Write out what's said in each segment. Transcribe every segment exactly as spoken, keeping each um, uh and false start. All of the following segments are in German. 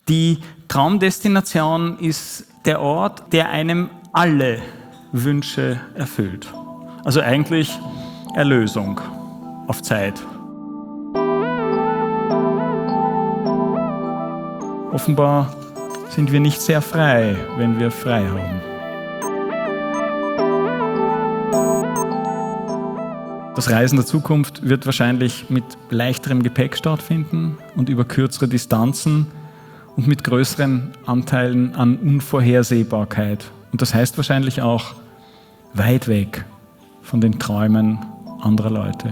Die Traumdestination ist der Ort, der einem alle Wünsche erfüllt. Also eigentlich Erlösung auf Zeit. Offenbar sind wir nicht sehr frei, wenn wir frei haben. Das Reisen der Zukunft wird wahrscheinlich mit leichterem Gepäck stattfinden und über kürzere Distanzen und mit größeren Anteilen an Unvorhersehbarkeit. Und das heißt wahrscheinlich auch weit weg von den Träumen anderer Leute.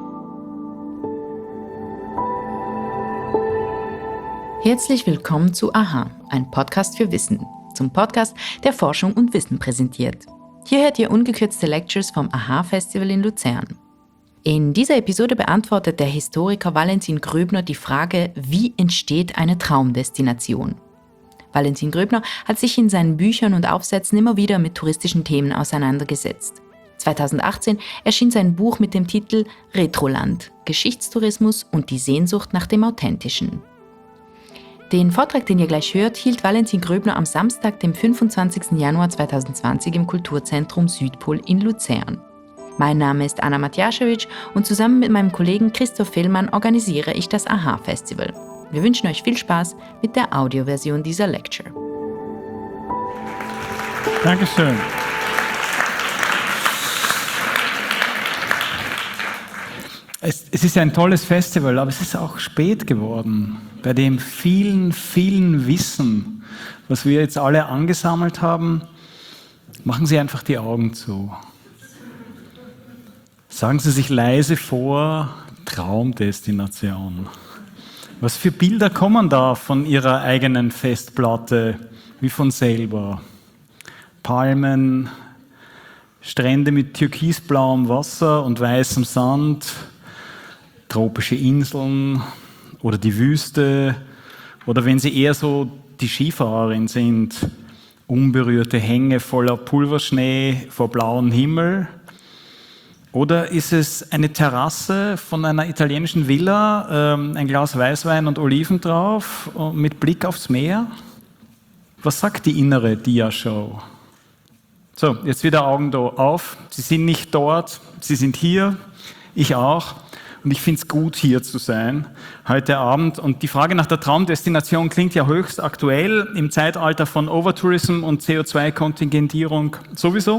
Herzlich willkommen zu Aha, ein Podcast für Wissen, zum Podcast, der Forschung und Wissen präsentiert. Hier hört ihr ungekürzte Lectures vom Aha-Festival in Luzern. In dieser Episode beantwortet der Historiker Valentin Gröbner die Frage, wie entsteht eine Traumdestination? Valentin Gröbner hat sich in seinen Büchern und Aufsätzen immer wieder mit touristischen Themen auseinandergesetzt. zweitausendachtzehn erschien sein Buch mit dem Titel Retroland, Geschichtstourismus und die Sehnsucht nach dem Authentischen. Den Vortrag, den ihr gleich hört, hielt Valentin Gröbner am Samstag, dem fünfundzwanzigsten Januar zweitausendzwanzig im Kulturzentrum Südpol in Luzern. Mein Name ist Anna Matjaschewitsch und zusammen mit meinem Kollegen Christoph Fehlmann organisiere ich das Aha-Festival. Wir wünschen euch viel Spaß mit der Audioversion dieser Lecture. Dankeschön. Es, es ist ja ein tolles Festival, aber es ist auch spät geworden. Bei dem vielen, vielen Wissen, was wir jetzt alle angesammelt haben, machen Sie einfach die Augen zu. Sagen Sie sich leise vor, Traumdestination. Was für Bilder kommen da von Ihrer eigenen Festplatte, wie von selber? Palmen, Strände mit türkisblauem Wasser und weißem Sand, tropische Inseln oder die Wüste. Oder wenn Sie eher so die Skifahrerin sind, unberührte Hänge voller Pulverschnee vor blauem Himmel. Oder ist es eine Terrasse von einer italienischen Villa, ähm, ein Glas Weißwein und Oliven drauf, mit Blick aufs Meer? Was sagt die innere Dia-Show? So, jetzt wieder Augen da auf. Sie sind nicht dort, Sie sind hier, ich auch. Und ich finde es gut, hier zu sein, heute Abend. Und die Frage nach der Traumdestination klingt ja höchst aktuell im Zeitalter von Overtourism und C O zwei Kontingentierung sowieso.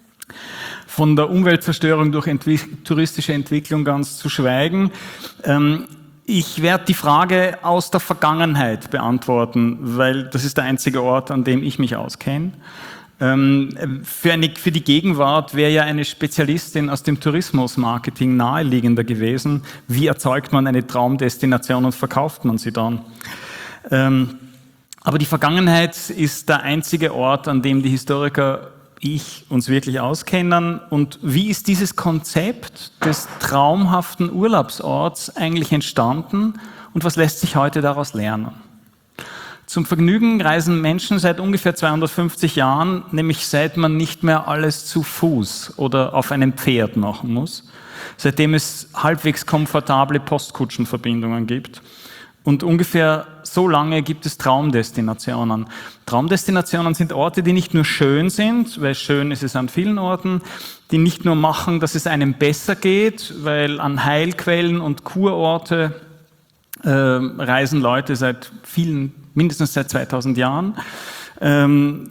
Von der Umweltzerstörung durch entwick- touristische Entwicklung ganz zu schweigen. Ähm, ich werde die Frage aus der Vergangenheit beantworten, weil das ist der einzige Ort, an dem ich mich auskenne. Ähm, für, eine, für die Gegenwart wäre ja eine Spezialistin aus dem Tourismusmarketing naheliegender gewesen. Wie erzeugt man eine Traumdestination und verkauft man sie dann? Ähm, aber die Vergangenheit ist der einzige Ort, an dem die Historiker ich uns wirklich auskennen. Und wie ist dieses Konzept des traumhaften Urlaubsorts eigentlich entstanden und was lässt sich heute daraus lernen? Zum Vergnügen reisen Menschen seit ungefähr zweihundertfünfzig Jahren, nämlich seit man nicht mehr alles zu Fuß oder auf einem Pferd machen muss, seitdem es halbwegs komfortable Postkutschenverbindungen gibt. Und ungefähr so lange gibt es Traumdestinationen. Traumdestinationen sind Orte, die nicht nur schön sind, weil schön ist es an vielen Orten, die nicht nur machen, dass es einem besser geht, weil an Heilquellen und Kurorte äh, reisen Leute seit vielen, mindestens seit zweitausend Jahren. Ähm,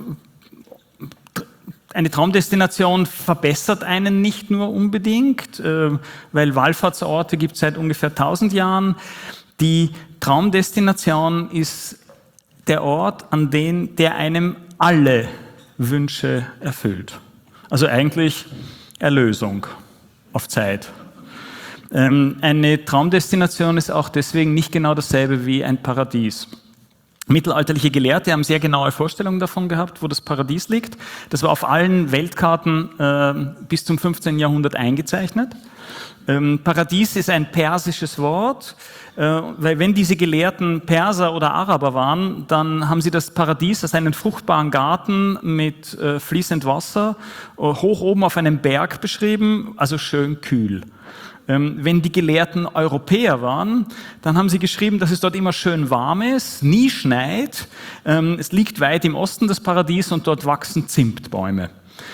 Eine Traumdestination verbessert einen nicht nur unbedingt, äh, weil Wallfahrtsorte gibt es seit ungefähr tausend Jahren. Die Traumdestination ist der Ort, an den der einem alle Wünsche erfüllt. Also eigentlich Erlösung auf Zeit. Ähm, eine Traumdestination ist auch deswegen nicht genau dasselbe wie ein Paradies. Mittelalterliche Gelehrte haben sehr genaue Vorstellungen davon gehabt, wo das Paradies liegt. Das war auf allen Weltkarten äh, bis zum fünfzehnten Jahrhundert eingezeichnet. Ähm, Paradies ist ein persisches Wort, äh, weil wenn diese Gelehrten Perser oder Araber waren, dann haben sie das Paradies als einen fruchtbaren Garten mit äh, fließend Wasser äh, hoch oben auf einem Berg beschrieben, also schön kühl. Wenn die Gelehrten Europäer waren, dann haben sie geschrieben, dass es dort immer schön warm ist, nie schneit. Es liegt weit im Osten des Paradies und dort wachsen Zimtbäume.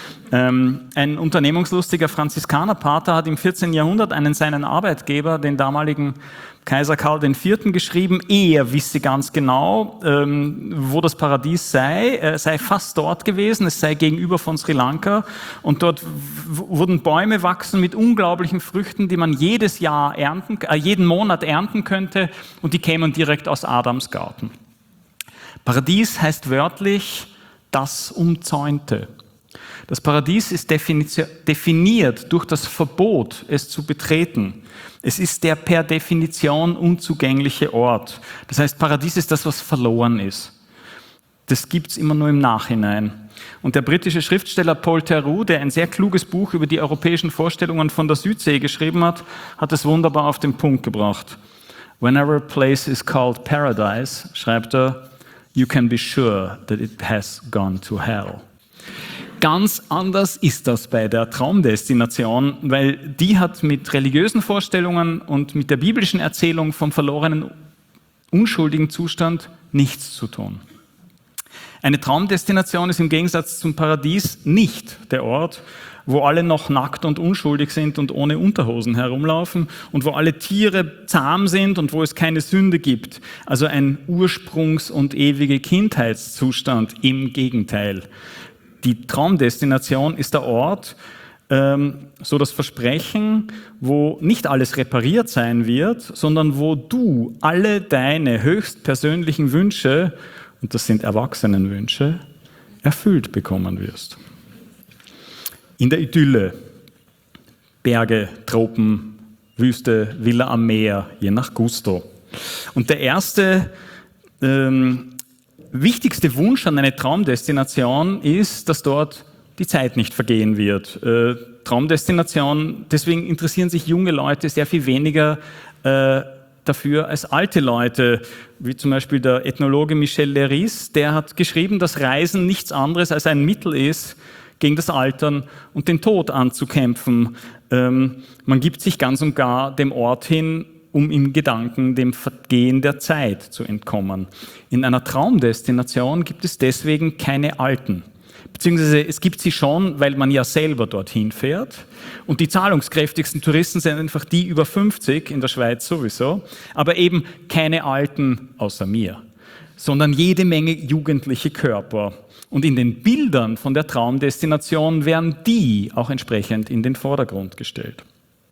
Ein unternehmungslustiger Franziskanerpater hat im vierzehnten Jahrhundert einen seinen Arbeitgeber, den damaligen Kaiser Karl der Vierte, geschrieben, er wisse ganz genau, wo das Paradies sei. Er sei fast dort gewesen, es sei gegenüber von Sri Lanka. Und dort wurden Bäume wachsen mit unglaublichen Früchten, die man jedes Jahr ernten, äh, jeden Monat ernten könnte. Und die kämen direkt aus Adams Garten. Paradies heißt wörtlich das Umzäunte. Das Paradies ist definiert durch das Verbot, es zu betreten. Es ist der per Definition unzugängliche Ort. Das heißt, Paradies ist das, was verloren ist. Das gibt es immer nur im Nachhinein. Und der britische Schriftsteller Paul Theroux, der ein sehr kluges Buch über die europäischen Vorstellungen von der Südsee geschrieben hat, hat es wunderbar auf den Punkt gebracht. Whenever a place is called paradise, schreibt er, you can be sure that it has gone to hell. Ganz anders ist das bei der Traumdestination, weil die hat mit religiösen Vorstellungen und mit der biblischen Erzählung vom verlorenen, unschuldigen Zustand nichts zu tun. Eine Traumdestination ist im Gegensatz zum Paradies nicht der Ort, wo alle noch nackt und unschuldig sind und ohne Unterhosen herumlaufen und wo alle Tiere zahm sind und wo es keine Sünde gibt. Also ein Ursprungs- und ewige Kindheitszustand, im Gegenteil. Die Traumdestination ist der Ort, ähm, so das Versprechen, wo nicht alles repariert sein wird, sondern wo du alle deine höchstpersönlichen Wünsche, und das sind Erwachsenenwünsche, erfüllt bekommen wirst. In der Idylle, Berge, Tropen, Wüste, Villa am Meer, je nach Gusto. Und der erste ähm, wichtigste Wunsch an eine Traumdestination ist, dass dort die Zeit nicht vergehen wird. Äh, Traumdestination, deswegen interessieren sich junge Leute sehr viel weniger äh, dafür als alte Leute, wie zum Beispiel der Ethnologe Michel Leiris, der hat geschrieben, dass Reisen nichts anderes als ein Mittel ist, gegen das Altern und den Tod anzukämpfen. Ähm, man gibt sich ganz und gar dem Ort hin, um im Gedanken dem Vergehen der Zeit zu entkommen. In einer Traumdestination gibt es deswegen keine Alten. Beziehungsweise es gibt sie schon, weil man ja selber dorthin fährt. Und die zahlungskräftigsten Touristen sind einfach die über fünfzig, in der Schweiz sowieso, aber eben keine Alten außer mir, sondern jede Menge jugendliche Körper. Und in den Bildern von der Traumdestination werden die auch entsprechend in den Vordergrund gestellt.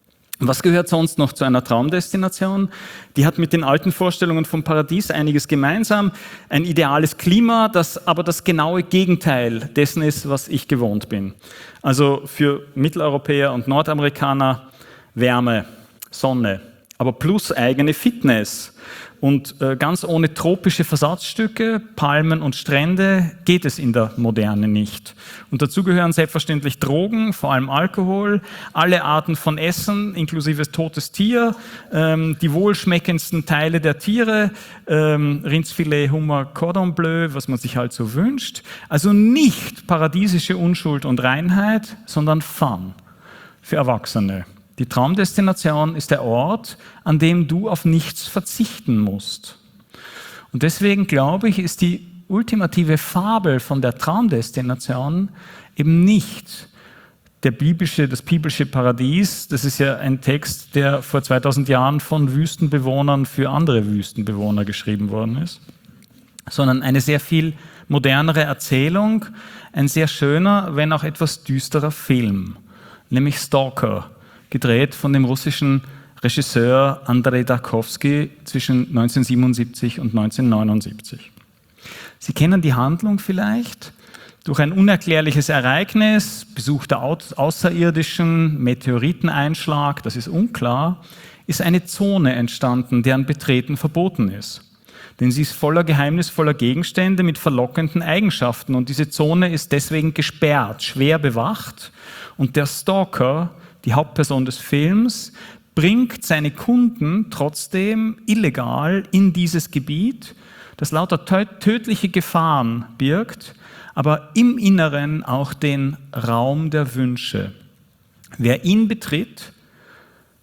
Was gehört sonst noch zu einer Traumdestination? Die hat mit den alten Vorstellungen vom Paradies einiges gemeinsam. Ein ideales Klima, das aber das genaue Gegenteil dessen ist, was ich gewohnt bin. Also für Mitteleuropäer und Nordamerikaner Wärme, Sonne, aber plus eigene Fitness. Und äh, ganz ohne tropische Versatzstücke, Palmen und Strände geht es in der Moderne nicht. Und dazu gehören selbstverständlich Drogen, vor allem Alkohol, alle Arten von Essen, inklusive totes Tier, ähm, die wohlschmeckendsten Teile der Tiere, ähm, Rindsfilet, Hummer, Cordon Bleu, was man sich halt so wünscht. Also nicht paradiesische Unschuld und Reinheit, sondern Fun für Erwachsene. Die Traumdestination ist der Ort, an dem du auf nichts verzichten musst. Und deswegen glaube ich, ist die ultimative Fabel von der Traumdestination eben nicht der biblische, das biblische Paradies. Das ist ja ein Text, der vor zweitausend Jahren von Wüstenbewohnern für andere Wüstenbewohner geschrieben worden ist, sondern eine sehr viel modernere Erzählung, ein sehr schöner, wenn auch etwas düsterer Film, nämlich Stalker, gedreht von dem russischen Regisseur Andrei Tarkovsky zwischen neunzehnhundertsiebenundsiebzig und neunzehnhundertneunundsiebzig. Sie kennen die Handlung vielleicht. Durch ein unerklärliches Ereignis, Besuch der Außerirdischen, Meteoriteneinschlag, das ist unklar, ist eine Zone entstanden, deren Betreten verboten ist. Denn sie ist voller geheimnisvoller Gegenstände mit verlockenden Eigenschaften und diese Zone ist deswegen gesperrt, schwer bewacht und der Stalker, die Hauptperson des Films, bringt seine Kunden trotzdem illegal in dieses Gebiet, das lauter tödliche Gefahren birgt, aber im Inneren auch den Raum der Wünsche. Wer ihn betritt,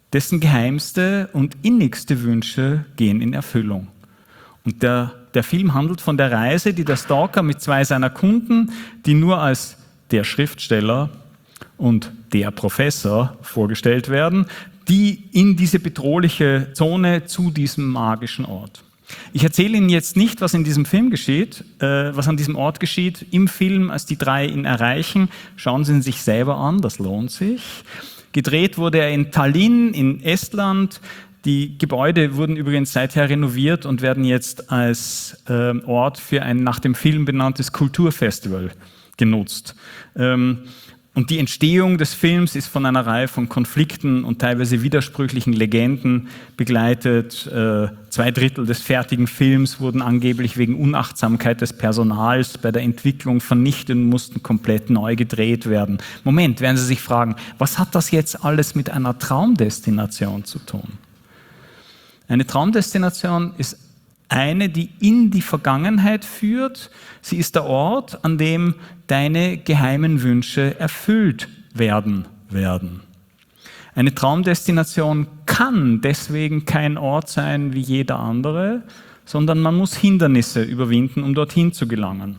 dessen geheimste und innigste Wünsche gehen in Erfüllung. Und der, der Film handelt von der Reise, die der Stalker mit zwei seiner Kunden, die nur als der Schriftsteller und der Professor vorgestellt werden, die in diese bedrohliche Zone zu diesem magischen Ort. Ich erzähle Ihnen jetzt nicht, was in diesem Film geschieht, äh, was an diesem Ort geschieht. Im Film, als die drei ihn erreichen, schauen Sie ihn sich selber an, das lohnt sich. Gedreht wurde er in Tallinn in Estland. Die Gebäude wurden übrigens seither renoviert und werden jetzt als äh, Ort für ein nach dem Film benanntes Kulturfestival genutzt. Ähm, Und die Entstehung des Films ist von einer Reihe von Konflikten und teilweise widersprüchlichen Legenden begleitet. Äh, zwei Drittel des fertigen Films wurden angeblich wegen Unachtsamkeit des Personals bei der Entwicklung vernichtet und mussten komplett neu gedreht werden. Moment, werden Sie sich fragen, was hat das jetzt alles mit einer Traumdestination zu tun? Eine Traumdestination ist eine, die in die Vergangenheit führt. Sie ist der Ort, an dem deine geheimen Wünsche erfüllt werden werden. Eine Traumdestination kann deswegen kein Ort sein wie jeder andere, sondern man muss Hindernisse überwinden, um dorthin zu gelangen.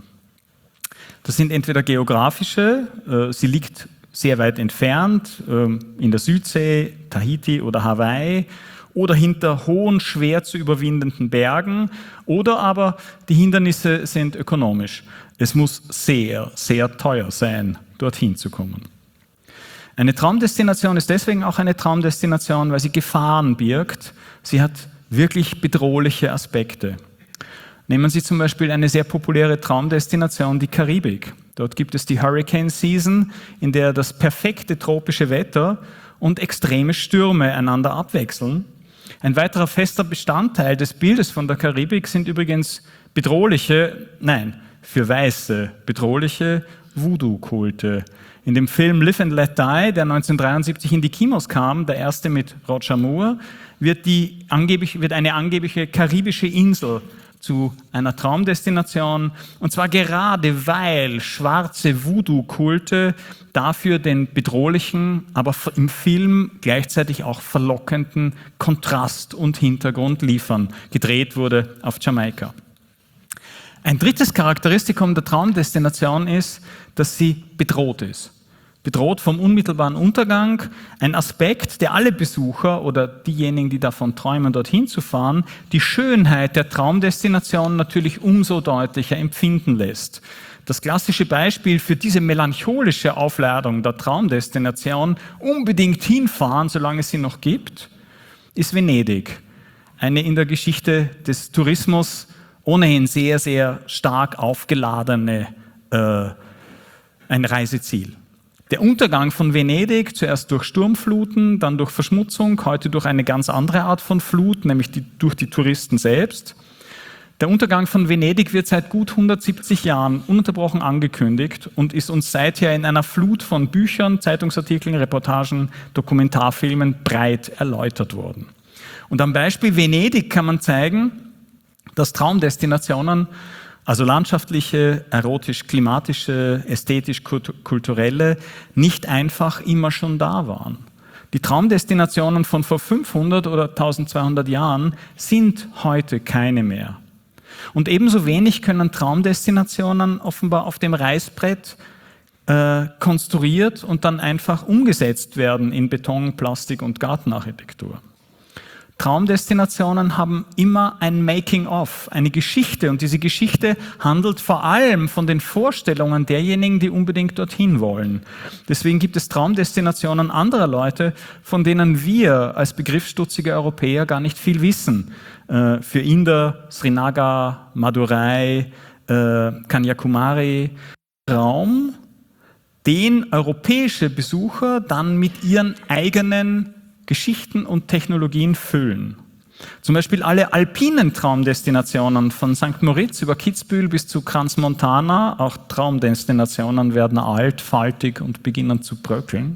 Das sind entweder geografische, äh, sie liegt sehr weit entfernt, äh, in der Südsee, Tahiti oder Hawaii, oder hinter hohen, schwer zu überwindenden Bergen, oder aber die Hindernisse sind ökonomisch. Es muss sehr, sehr teuer sein, dorthin zu kommen. Eine Traumdestination ist deswegen auch eine Traumdestination, weil sie Gefahren birgt. Sie hat wirklich bedrohliche Aspekte. Nehmen Sie zum Beispiel eine sehr populäre Traumdestination, die Karibik. Dort gibt es die Hurricane Season, in der das perfekte tropische Wetter und extreme Stürme einander abwechseln. Ein weiterer fester Bestandteil des Bildes von der Karibik sind übrigens bedrohliche, nein, für Weiße bedrohliche Voodoo-Kulte. In dem Film Live and Let Die, der neunzehnhundertdreiundsiebzig in die Kinos kam, der erste mit Roger Moore, wird, die, angeblich, wird eine angebliche karibische Insel zu einer Traumdestination, und zwar gerade weil schwarze Voodoo-Kulte dafür den bedrohlichen, aber im Film gleichzeitig auch verlockenden Kontrast und Hintergrund liefern. Gedreht wurde auf Jamaika. Ein drittes Charakteristikum der Traumdestination ist, dass sie bedroht ist. Bedroht vom unmittelbaren Untergang, ein Aspekt, der alle Besucher oder diejenigen, die davon träumen, dorthin zu fahren, die Schönheit der Traumdestination natürlich umso deutlicher empfinden lässt. Das klassische Beispiel für diese melancholische Aufladung der Traumdestination, unbedingt hinfahren, solange es sie noch gibt, ist Venedig. Eine in der Geschichte des Tourismus ohnehin sehr, sehr stark aufgeladene äh, ein Reiseziel. Der Untergang von Venedig, zuerst durch Sturmfluten, dann durch Verschmutzung, heute durch eine ganz andere Art von Flut, nämlich die, durch die Touristen selbst. Der Untergang von Venedig wird seit gut hundertsiebzig Jahren ununterbrochen angekündigt und ist uns seither in einer Flut von Büchern, Zeitungsartikeln, Reportagen, Dokumentarfilmen breit erläutert worden. Und am Beispiel Venedig kann man zeigen, dass Traumdestinationen, also landschaftliche, erotisch-klimatische, ästhetisch-kulturelle, nicht einfach immer schon da waren. Die Traumdestinationen von vor fünfhundert oder eintausendzweihundert Jahren sind heute keine mehr. Und ebenso wenig können Traumdestinationen offenbar auf dem Reißbrett äh, konstruiert und dann einfach umgesetzt werden in Beton, Plastik und Gartenarchitektur. Traumdestinationen haben immer ein Making-of, eine Geschichte, und diese Geschichte handelt vor allem von den Vorstellungen derjenigen, die unbedingt dorthin wollen. Deswegen gibt es Traumdestinationen anderer Leute, von denen wir als begriffsstutzige Europäer gar nicht viel wissen. Äh, für Inder, Srinagar, Madurai, äh, Kanyakumari. Raum, den europäische Besucher dann mit ihren eigenen Geschichten und Technologien füllen. Zum Beispiel alle alpinen Traumdestinationen von Sankt Moritz über Kitzbühel bis zu Crans-Montana, auch Traumdestinationen werden alt, faltig und beginnen zu bröckeln.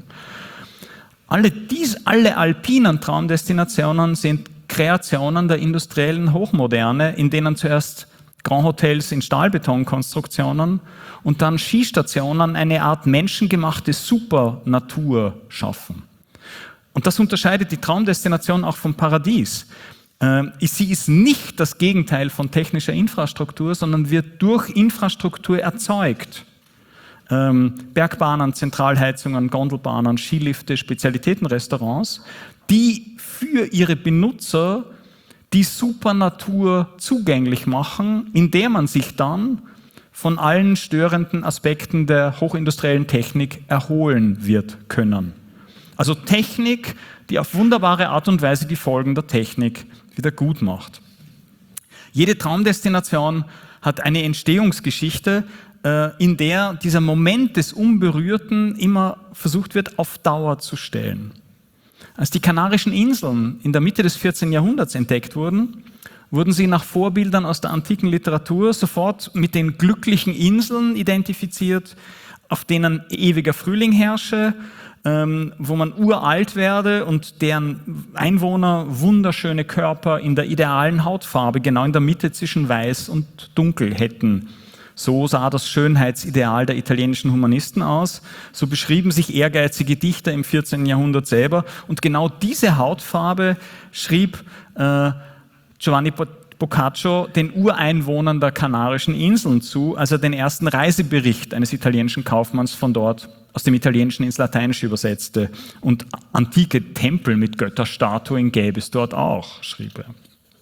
Alle, dies, alle alpinen Traumdestinationen sind Kreationen der industriellen Hochmoderne, in denen zuerst Grand Hotels in Stahlbetonkonstruktionen und dann Skistationen eine Art menschengemachte Supernatur schaffen. Und das unterscheidet die Traumdestination auch vom Paradies. Sie ist nicht das Gegenteil von technischer Infrastruktur, sondern wird durch Infrastruktur erzeugt. Bergbahnen, Zentralheizungen, Gondelbahnen, Skilifte, Spezialitätenrestaurants, die für ihre Benutzer die Supernatur zugänglich machen, indem man sich dann von allen störenden Aspekten der hochindustriellen Technik erholen wird können. Also Technik, die auf wunderbare Art und Weise die Folgen der Technik wieder gut macht. Jede Traumdestination hat eine Entstehungsgeschichte, in der dieser Moment des Unberührten immer versucht wird, auf Dauer zu stellen. Als die Kanarischen Inseln in der Mitte des vierzehnten Jahrhunderts entdeckt wurden, wurden sie nach Vorbildern aus der antiken Literatur sofort mit den glücklichen Inseln identifiziert, auf denen ewiger Frühling herrsche, wo man uralt werde und deren Einwohner wunderschöne Körper in der idealen Hautfarbe, genau in der Mitte zwischen Weiß und Dunkel hätten. So sah das Schönheitsideal der italienischen Humanisten aus. So beschrieben sich ehrgeizige Dichter im vierzehnten Jahrhundert selber. Und genau diese Hautfarbe schrieb äh, Giovanni Boccaccio den Ureinwohnern der Kanarischen Inseln zu, als er den ersten Reisebericht eines italienischen Kaufmanns von dort aus dem Italienischen ins Lateinische übersetzte. Und antike Tempel mit Götterstatuen gäbe es dort auch, schrieb er.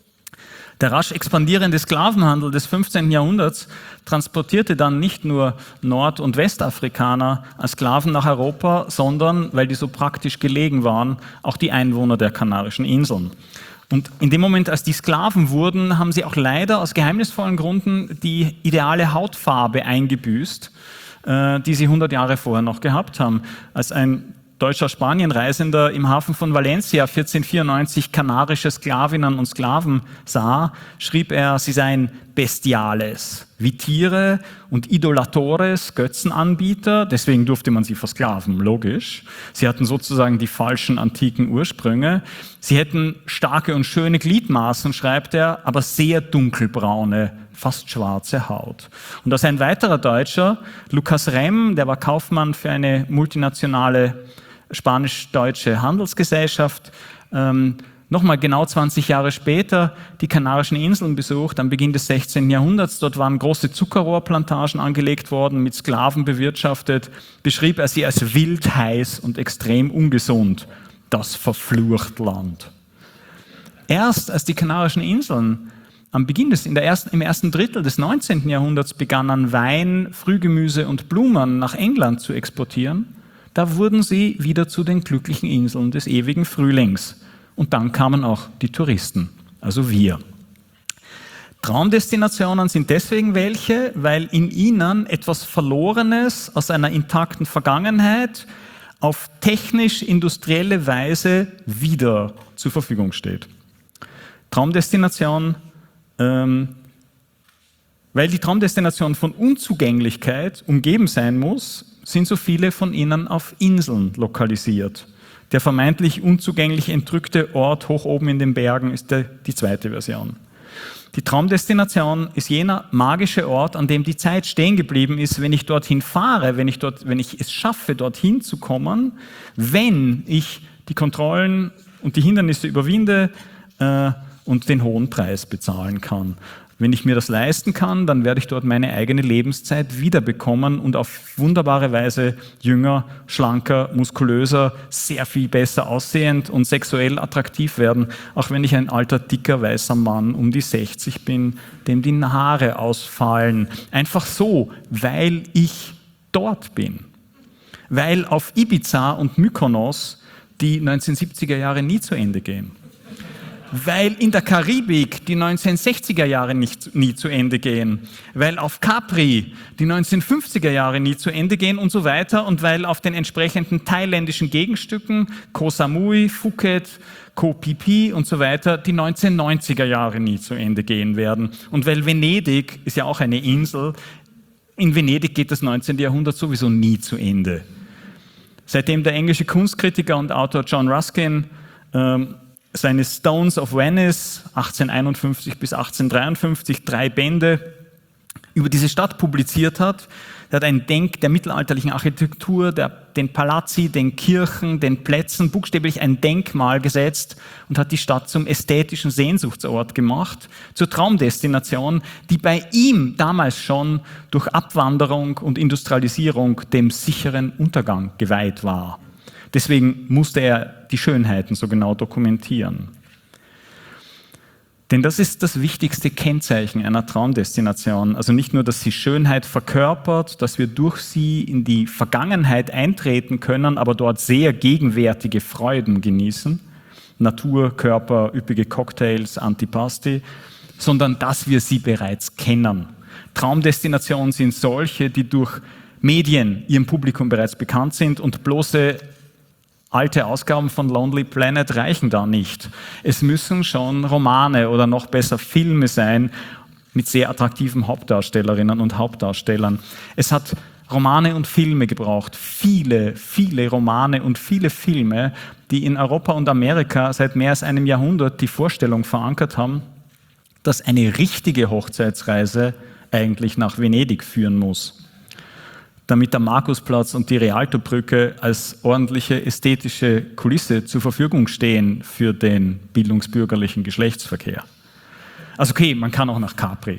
Der rasch expandierende Sklavenhandel des fünfzehnten Jahrhunderts transportierte dann nicht nur Nord- und Westafrikaner als Sklaven nach Europa, sondern, weil die so praktisch gelegen waren, auch die Einwohner der Kanarischen Inseln. Und in dem Moment, als die Sklaven wurden, haben sie auch leider aus geheimnisvollen Gründen die ideale Hautfarbe eingebüßt, die sie hundert Jahre vorher noch gehabt haben. Als ein deutscher Spanienreisender im Hafen von Valencia vierzehnhundertvierundneunzig kanarische Sklavinnen und Sklaven sah, schrieb er, sie seien Bestiales, wie Tiere und Idolatores, Götzenanbieter, deswegen durfte man sie versklaven, logisch. Sie hatten sozusagen die falschen antiken Ursprünge. Sie hätten starke und schöne Gliedmaßen, schreibt er, aber sehr dunkelbraune, fast schwarze Haut. Und als ein weiterer Deutscher, Lucas Rem, der war Kaufmann für eine multinationale spanisch-deutsche Handelsgesellschaft, ähm, nochmal genau zwanzig Jahre später die Kanarischen Inseln besucht, am Beginn des sechzehnten Jahrhunderts. Dort waren große Zuckerrohrplantagen angelegt worden, mit Sklaven bewirtschaftet, beschrieb er sie als wild, heiß und extrem ungesund. Das verflucht Land. Erst als die Kanarischen Inseln am Beginn des, in der ersten, im ersten Drittel des neunzehnten Jahrhunderts begannen, Wein, Frühgemüse und Blumen nach England zu exportieren, da wurden sie wieder zu den glücklichen Inseln des ewigen Frühlings. Und dann kamen auch die Touristen, also wir. Traumdestinationen sind deswegen welche, weil in ihnen etwas Verlorenes aus einer intakten Vergangenheit auf technisch-industrielle Weise wieder zur Verfügung steht. Traumdestination, ähm, weil die Traumdestination von Unzugänglichkeit umgeben sein muss, sind so viele von ihnen auf Inseln lokalisiert. Der vermeintlich unzugänglich entrückte Ort hoch oben in den Bergen ist der, die zweite Version. Die Traumdestination ist jener magische Ort, an dem die Zeit stehen geblieben ist, wenn ich dorthin fahre, wenn ich, dort, wenn ich es schaffe, dorthin zu kommen, wenn ich die Kontrollen und die Hindernisse überwinde äh, und den hohen Preis bezahlen kann. Wenn ich mir das leisten kann, dann werde ich dort meine eigene Lebenszeit wiederbekommen und auf wunderbare Weise jünger, schlanker, muskulöser, sehr viel besser aussehend und sexuell attraktiv werden, auch wenn ich ein alter, dicker, weißer Mann um die sechzig bin, dem die Haare ausfallen. Einfach so, weil ich dort bin. Weil auf Ibiza und Mykonos die neunzehnhundertsiebziger Jahre nie zu Ende gehen. Weil in der Karibik die neunzehnhundertsechziger Jahre nicht, nie zu Ende gehen, weil auf Capri die neunzehnhundertfünfziger Jahre nie zu Ende gehen und so weiter und weil auf den entsprechenden thailändischen Gegenstücken, Koh Samui, Phuket, Koh Phi Phi und so weiter, die neunzehnhundertneunziger Jahre nie zu Ende gehen werden. Und weil Venedig ist ja auch eine Insel, in Venedig geht das neunzehnten Jahrhundert sowieso nie zu Ende. Seitdem der englische Kunstkritiker und Autor John Ruskin ähm, seine Stones of Venice achtzehnhunderteinundfünfzig bis achtzehnhundertdreiundfünfzig, drei Bände, über diese Stadt publiziert hat. Der hat ein Denk der mittelalterlichen Architektur, der, den Palazzi, den Kirchen, den Plätzen buchstäblich ein Denkmal gesetzt und hat die Stadt zum ästhetischen Sehnsuchtsort gemacht, zur Traumdestination, die bei ihm damals schon durch Abwanderung und Industrialisierung dem sicheren Untergang geweiht war. Deswegen musste er die Schönheiten so genau dokumentieren. Denn das ist das wichtigste Kennzeichen einer Traumdestination. Also nicht nur, dass sie Schönheit verkörpert, dass wir durch sie in die Vergangenheit eintreten können, aber dort sehr gegenwärtige Freuden genießen. Natur, Körper, üppige Cocktails, Antipasti, sondern dass wir sie bereits kennen. Traumdestinationen sind solche, die durch Medien ihrem Publikum bereits bekannt sind und bloße alte Ausgaben von Lonely Planet reichen da nicht. Es müssen schon Romane oder noch besser Filme sein mit sehr attraktiven Hauptdarstellerinnen und Hauptdarstellern. Es hat Romane und Filme gebraucht. Viele, viele Romane und viele Filme, die in Europa und Amerika seit mehr als einem Jahrhundert die Vorstellung verankert haben, dass eine richtige Hochzeitsreise eigentlich nach Venedig führen muss, damit der Markusplatz und die Rialtobrücke als ordentliche ästhetische Kulisse zur Verfügung stehen für den bildungsbürgerlichen Geschlechtsverkehr. Also okay, man kann auch nach Capri.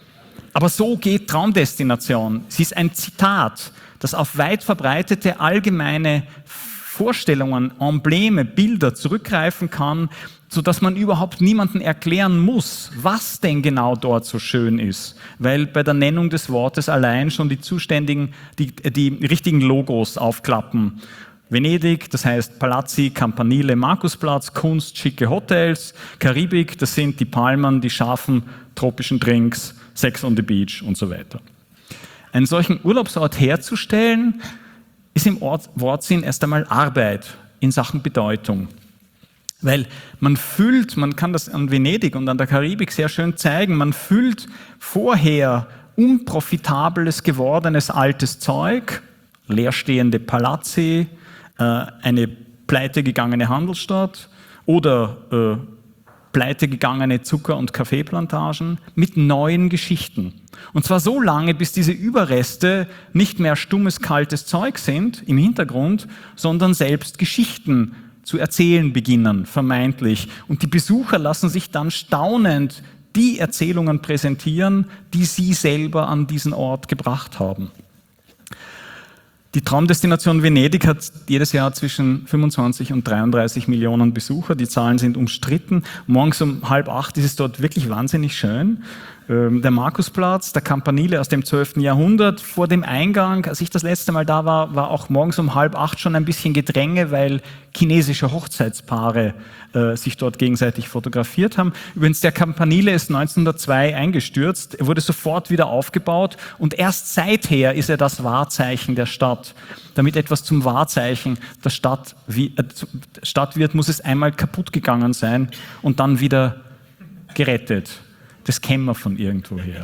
Aber so geht Traumdestination. Sie ist ein Zitat, das auf weit verbreitete allgemeine Vorstellungen, Embleme, Bilder zurückgreifen kann, sodass man überhaupt niemandem erklären muss, was denn genau dort so schön ist. Weil bei der Nennung des Wortes allein schon die zuständigen, die, die richtigen Logos aufklappen. Venedig, das heißt Palazzi, Campanile, Markusplatz, Kunst, schicke Hotels. Karibik, das sind die Palmen, die scharfen tropischen Drinks, Sex on the Beach und so weiter. Einen solchen Urlaubsort herzustellen, ist im Ort, Wortsinn erst einmal Arbeit in Sachen Bedeutung. Weil man füllt, man kann das an Venedig und an der Karibik sehr schön zeigen, man füllt vorher unprofitables, gewordenes altes Zeug, leerstehende Palazzi, äh, eine pleitegegangene Handelsstadt oder äh, pleitegegangene Zucker- und Kaffeeplantagen mit neuen Geschichten. Und zwar so lange, bis diese Überreste nicht mehr stummes, kaltes Zeug sind im Hintergrund, sondern selbst Geschichten zu erzählen beginnen, vermeintlich. Und die Besucher lassen sich dann staunend die Erzählungen präsentieren, die sie selber an diesen Ort gebracht haben. Die Traumdestination Venedig hat jedes Jahr zwischen fünfundzwanzig und dreiunddreißig Millionen Besucher. Die Zahlen sind umstritten. Morgens um halb acht ist es dort wirklich wahnsinnig schön. Der Markusplatz, der Campanile aus dem zwölften Jahrhundert, vor dem Eingang, als ich das letzte Mal da war, war auch morgens um halb acht schon ein bisschen Gedränge, weil chinesische Hochzeitspaare äh, sich dort gegenseitig fotografiert haben. Übrigens, der Campanile ist neunzehnhundertzwei eingestürzt, er wurde sofort wieder aufgebaut und erst seither ist er das Wahrzeichen der Stadt. Damit etwas zum Wahrzeichen der Stadt, wie, äh, Stadt wird, muss es einmal kaputt gegangen sein und dann wieder gerettet. Das kennen wir von irgendwoher.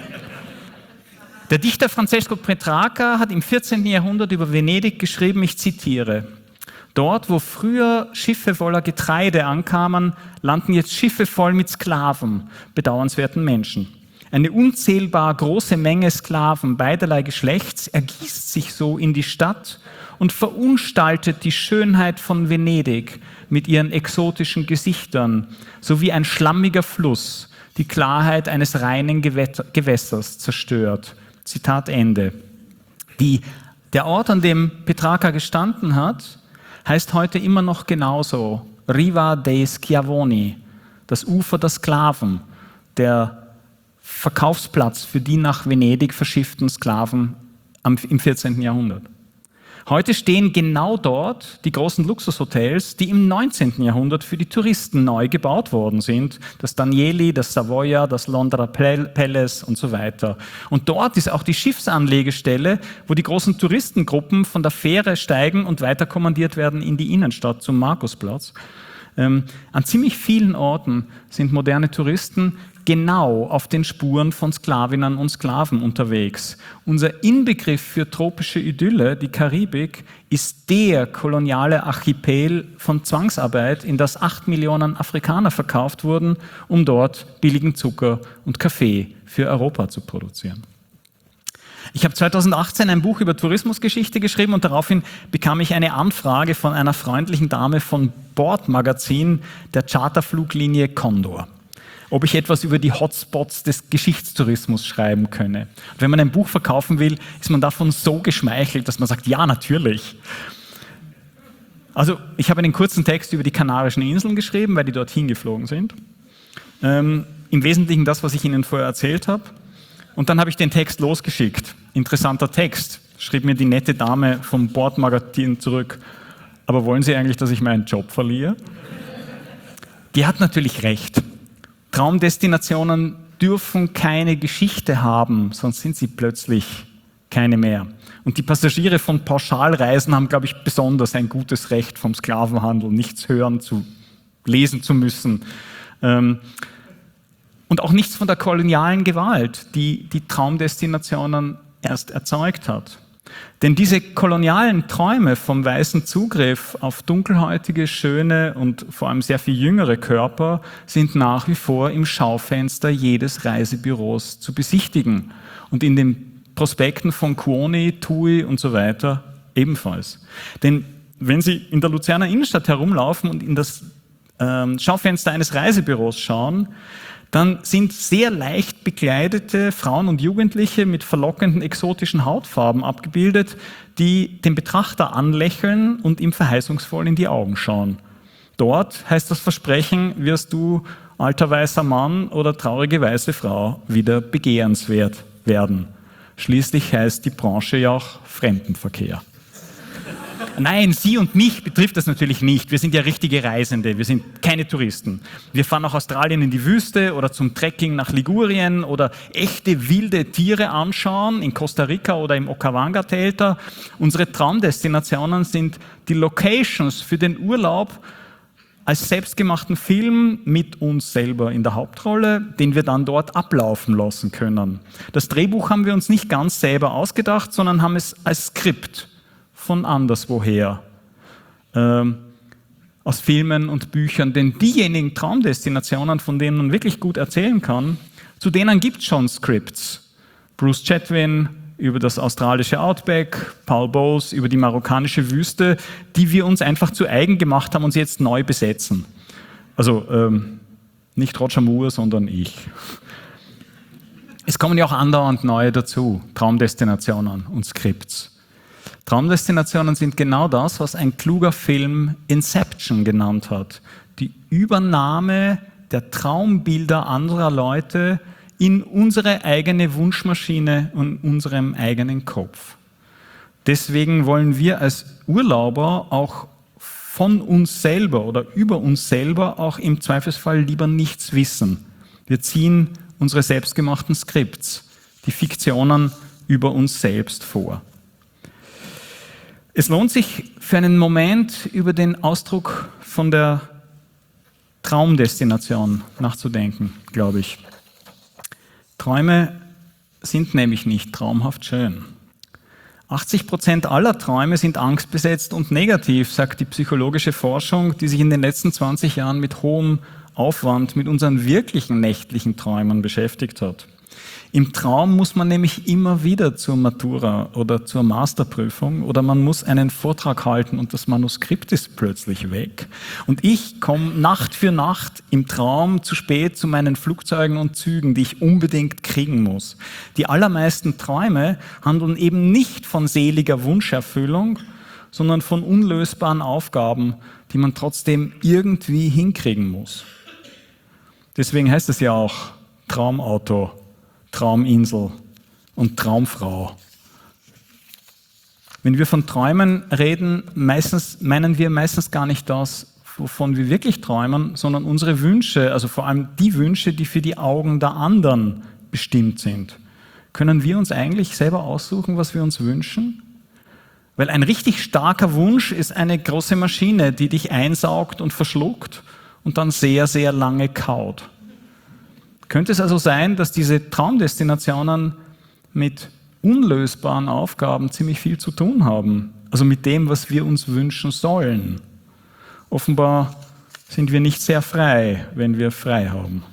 Der Dichter Francesco Petrarca hat im vierzehnten Jahrhundert über Venedig geschrieben, ich zitiere: Dort, wo früher Schiffe voller Getreide ankamen, landen jetzt Schiffe voll mit Sklaven, bedauernswerten Menschen. Eine unzählbar große Menge Sklaven beiderlei Geschlechts ergießt sich so in die Stadt und verunstaltet die Schönheit von Venedig mit ihren exotischen Gesichtern, sowie ein schlammiger Fluss die Klarheit eines reinen Gewässers zerstört. Zitat Ende. Die, der Ort, an dem Petrarca gestanden hat, heißt heute immer noch genauso Riva dei Schiavoni, das Ufer der Sklaven, der Verkaufsplatz für die nach Venedig verschifften Sklaven im vierzehnten Jahrhundert. Heute stehen genau dort die großen Luxushotels, die im neunzehnten Jahrhundert für die Touristen neu gebaut worden sind. Das Danieli, das Savoia, das Londra Palace und so weiter. Und dort ist auch die Schiffsanlegestelle, wo die großen Touristengruppen von der Fähre steigen und weiterkommandiert werden in die Innenstadt zum Markusplatz. Ähm, an ziemlich vielen Orten sind moderne Touristen genau auf den Spuren von Sklavinnen und Sklaven unterwegs. Unser Inbegriff für tropische Idylle, die Karibik, ist der koloniale Archipel von Zwangsarbeit, in das acht Millionen Afrikaner verkauft wurden, um dort billigen Zucker und Kaffee für Europa zu produzieren. Ich habe zweitausendachtzehn ein Buch über Tourismusgeschichte geschrieben und daraufhin bekam ich eine Anfrage von einer freundlichen Dame von Bordmagazin der Charterfluglinie Condor, ob ich etwas über die Hotspots des Geschichtstourismus schreiben könne. Und wenn man ein Buch verkaufen will, ist man davon so geschmeichelt, dass man sagt, ja, natürlich. Also ich habe einen kurzen Text über die Kanarischen Inseln geschrieben, weil die dorthin geflogen sind. Ähm, im Wesentlichen das, was ich Ihnen vorher erzählt habe. Und dann habe ich den Text losgeschickt. Interessanter Text, schrieb mir die nette Dame vom Bordmagazin zurück. Aber wollen Sie eigentlich, dass ich meinen Job verliere? Die hat natürlich recht. Traumdestinationen dürfen keine Geschichte haben, sonst sind sie plötzlich keine mehr. Und die Passagiere von Pauschalreisen haben, glaube ich, besonders ein gutes Recht vom Sklavenhandel, nichts hören zu, lesen zu müssen. Ähm, Und auch nichts von der kolonialen Gewalt, die die Traumdestinationen erst erzeugt hat. Denn diese kolonialen Träume vom weißen Zugriff auf dunkelhäutige, schöne und vor allem sehr viel jüngere Körper sind nach wie vor im Schaufenster jedes Reisebüros zu besichtigen. Und in den Prospekten von Kuoni, Tui und so weiter ebenfalls. Denn wenn Sie in der Luzerner Innenstadt herumlaufen und in das ähm, Schaufenster eines Reisebüros schauen, dann sind sehr leicht bekleidete Frauen und Jugendliche mit verlockenden exotischen Hautfarben abgebildet, die den Betrachter anlächeln und ihm verheißungsvoll in die Augen schauen. Dort heißt das Versprechen, wirst du, alter weißer Mann oder traurige weiße Frau, wieder begehrenswert werden. Schließlich heißt die Branche ja auch Fremdenverkehr. Nein, Sie und mich betrifft das natürlich nicht. Wir sind ja richtige Reisende, wir sind keine Touristen. Wir fahren nach Australien in die Wüste oder zum Trekking nach Ligurien oder echte wilde Tiere anschauen in Costa Rica oder im Okavango-Delta. Unsere Traumdestinationen sind die Locations für den Urlaub als selbstgemachten Film mit uns selber in der Hauptrolle, den wir dann dort ablaufen lassen können. Das Drehbuch haben wir uns nicht ganz selber ausgedacht, sondern haben es als Skript von anderswoher, ähm, aus Filmen und Büchern. Denn diejenigen Traumdestinationen, von denen man wirklich gut erzählen kann, zu denen gibt es schon Scripts. Bruce Chatwin über das australische Outback, Paul Bowles über die marokkanische Wüste, die wir uns einfach zu eigen gemacht haben und sie jetzt neu besetzen. Also ähm, nicht Roger Moore, sondern ich. Es kommen ja auch andauernd neue dazu, Traumdestinationen und Skripts. Traumdestinationen sind genau das, was ein kluger Film Inception genannt hat. Die Übernahme der Traumbilder anderer Leute in unsere eigene Wunschmaschine und unserem eigenen Kopf. Deswegen wollen wir als Urlauber auch von uns selber oder über uns selber auch im Zweifelsfall lieber nichts wissen. Wir ziehen unsere selbstgemachten Skripts, die Fiktionen über uns selbst vor. Es lohnt sich für einen Moment über den Ausdruck von der Traumdestination nachzudenken, glaube ich. Träume sind nämlich nicht traumhaft schön. achtzig Prozent aller Träume sind angstbesetzt und negativ, sagt die psychologische Forschung, die sich in den letzten zwanzig Jahren mit hohem Aufwand mit unseren wirklichen nächtlichen Träumen beschäftigt hat. Im Traum muss man nämlich immer wieder zur Matura oder zur Masterprüfung oder man muss einen Vortrag halten und das Manuskript ist plötzlich weg. Und ich komme Nacht für Nacht im Traum zu spät zu meinen Flugzeugen und Zügen, die ich unbedingt kriegen muss. Die allermeisten Träume handeln eben nicht von seliger Wunscherfüllung, sondern von unlösbaren Aufgaben, die man trotzdem irgendwie hinkriegen muss. Deswegen heißt es ja auch Traumauto, Trauminsel und Traumfrau. Wenn wir von Träumen reden, meistens, meinen wir meistens gar nicht das, wovon wir wirklich träumen, sondern unsere Wünsche, also vor allem die Wünsche, die für die Augen der anderen bestimmt sind. Können wir uns eigentlich selber aussuchen, was wir uns wünschen? Weil ein richtig starker Wunsch ist eine große Maschine, die dich einsaugt und verschluckt und dann sehr, sehr lange kaut. Könnte es also sein, dass diese Traumdestinationen mit unlösbaren Aufgaben ziemlich viel zu tun haben? Also mit dem, was wir uns wünschen sollen. Offenbar sind wir nicht sehr frei, wenn wir frei haben.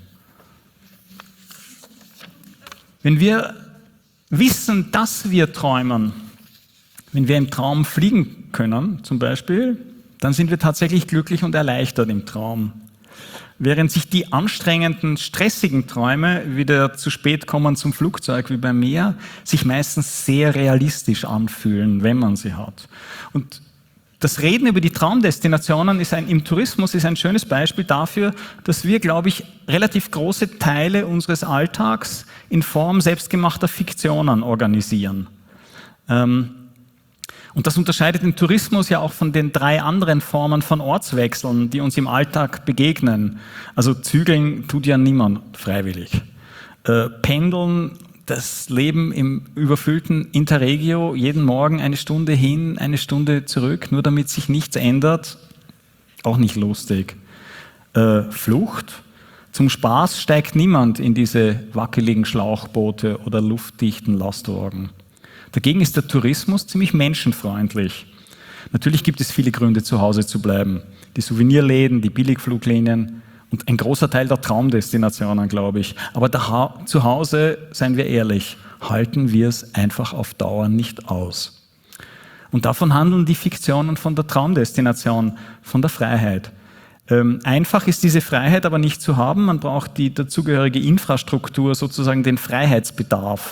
Wenn wir wissen, dass wir träumen, wenn wir im Traum fliegen können zum Beispiel, dann sind wir tatsächlich glücklich und erleichtert im Traum. Während sich die anstrengenden, stressigen Träume, wie der zu spät kommen zum Flugzeug wie bei mir, sich meistens sehr realistisch anfühlen, wenn man sie hat. Und das Reden über die Traumdestinationen ist ein, im Tourismus ist ein schönes Beispiel dafür, dass wir, glaube ich, relativ große Teile unseres Alltags in Form selbstgemachter Fiktionen organisieren. Ähm, Und das unterscheidet den Tourismus ja auch von den drei anderen Formen von Ortswechseln, die uns im Alltag begegnen. Also zügeln tut ja niemand freiwillig. Äh, pendeln, das Leben im überfüllten Interregio, jeden Morgen eine Stunde hin, eine Stunde zurück, nur damit sich nichts ändert, auch nicht lustig. Äh, Flucht, zum Spaß steigt niemand in diese wackeligen Schlauchboote oder luftdichten Lastwagen. Dagegen ist der Tourismus ziemlich menschenfreundlich. Natürlich gibt es viele Gründe, zu Hause zu bleiben. Die Souvenirläden, die Billigfluglinien und ein großer Teil der Traumdestinationen, glaube ich. Aber da, zu Hause, seien wir ehrlich, halten wir es einfach auf Dauer nicht aus. Und davon handeln die Fiktionen von der Traumdestination, von der Freiheit. Ähm, einfach ist diese Freiheit aber nicht zu haben. Man braucht die dazugehörige Infrastruktur, sozusagen den Freiheitsbedarf.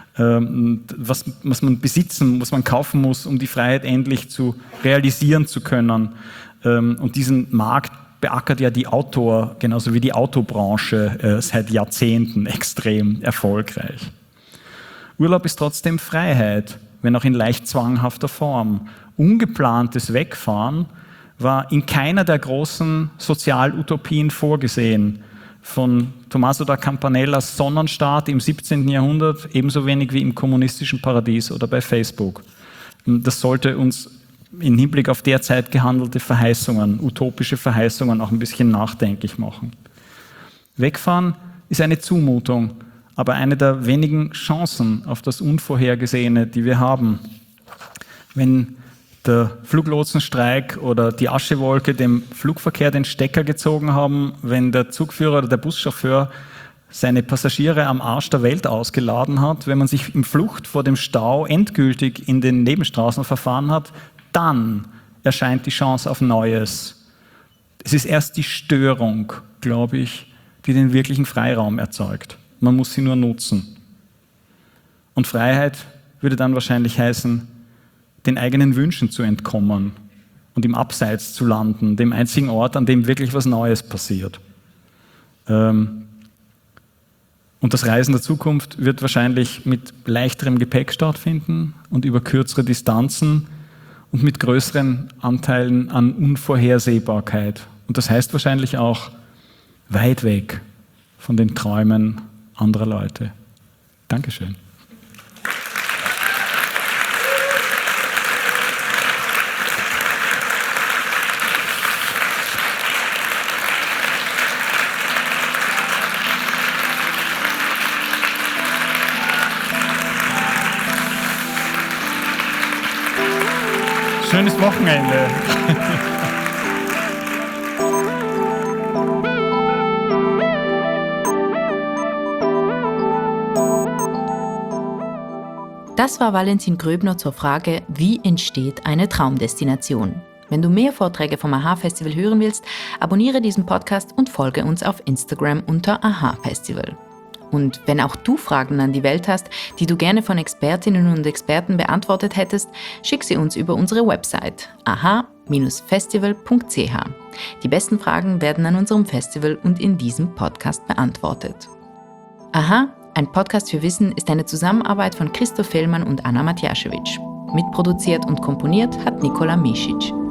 Was, was man besitzen, was man kaufen muss, um die Freiheit endlich zu realisieren zu können. Und diesen Markt beackert ja die Autor, genauso wie die Autobranche, seit Jahrzehnten extrem erfolgreich. Urlaub ist trotzdem Freiheit, wenn auch in leicht zwanghafter Form. Ungeplantes Wegfahren war in keiner der großen Sozialutopien vorgesehen. Von Tommaso da Campanellas Sonnenstaat im siebzehnten Jahrhundert, ebenso wenig wie im kommunistischen Paradies oder bei Facebook. Das sollte uns im Hinblick auf derzeit gehandelte Verheißungen, utopische Verheißungen auch ein bisschen nachdenklich machen. Wegfahren ist eine Zumutung, aber eine der wenigen Chancen auf das Unvorhergesehene, die wir haben. Wenn der Fluglotsenstreik oder die Aschewolke dem Flugverkehr den Stecker gezogen haben, wenn der Zugführer oder der Buschauffeur seine Passagiere am Arsch der Welt ausgeladen hat, wenn man sich im Flucht vor dem Stau endgültig in den Nebenstraßen verfahren hat, dann erscheint die Chance auf Neues. Es ist erst die Störung, glaube ich, die den wirklichen Freiraum erzeugt. Man muss sie nur nutzen. Und Freiheit würde dann wahrscheinlich heißen, den eigenen Wünschen zu entkommen und im Abseits zu landen, dem einzigen Ort, an dem wirklich was Neues passiert. Und das Reisen der Zukunft wird wahrscheinlich mit leichterem Gepäck stattfinden und über kürzere Distanzen und mit größeren Anteilen an Unvorhersehbarkeit. Und das heißt wahrscheinlich auch weit weg von den Träumen anderer Leute. Dankeschön. Schönes Wochenende. Das war Valentin Gröbner zur Frage, wie entsteht eine Traumdestination? Wenn du mehr Vorträge vom AHA-Festival hören willst, abonniere diesen Podcast und folge uns auf Instagram unter AHA-Festival. Und wenn auch du Fragen an die Welt hast, die du gerne von Expertinnen und Experten beantwortet hättest, schick sie uns über unsere Website aha Festival punkt c h. Die besten Fragen werden an unserem Festival und in diesem Podcast beantwortet. Aha, ein Podcast für Wissen ist eine Zusammenarbeit von Christoph Fellmann und Anna Matjaschewitsch. Mitproduziert und komponiert hat Nikola Misic.